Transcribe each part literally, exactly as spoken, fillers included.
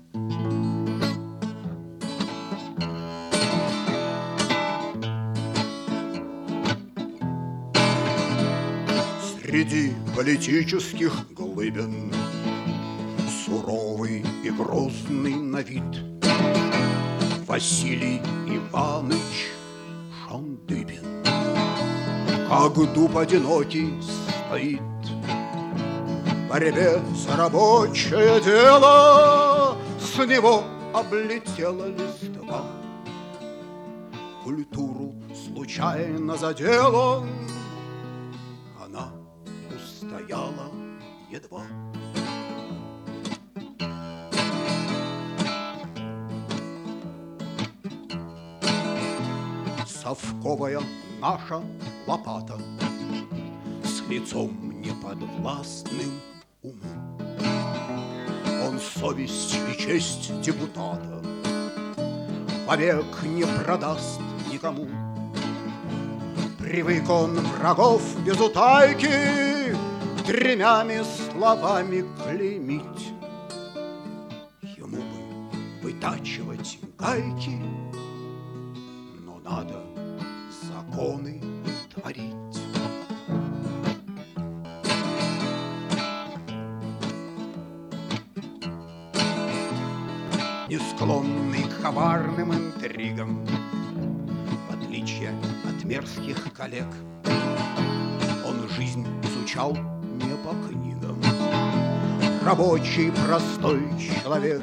Среди политических глыбин суровый и грозный на вид Василий Иванович Шандыбин, как дуб одинокий стоит в борьбе за рабочее дело. С него облетела листва, культуру случайно задела, она устояла едва. Совковая наша лопата с лицом неподвластным уму. Он совесть и честь депутата вовек не продаст никому. Привык он врагов без утайки тремями словами клеймить. Ему бы вытачивать гайки, но надо законы творить. Не склонный к коварным интригам, в отличие от мерзких коллег, он жизнь изучал не по книгам. Рабочий простой человек,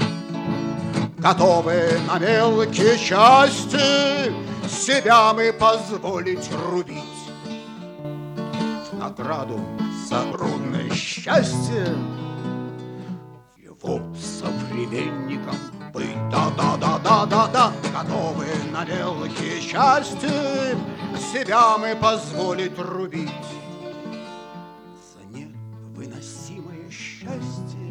готовы на мелкие части себя мы позволить рубить. В награду за трудное счастье его современникам быть. Да-да-да-да-да-да, готовы на мелкие части себя мы позволить рубить. За невыносимое счастье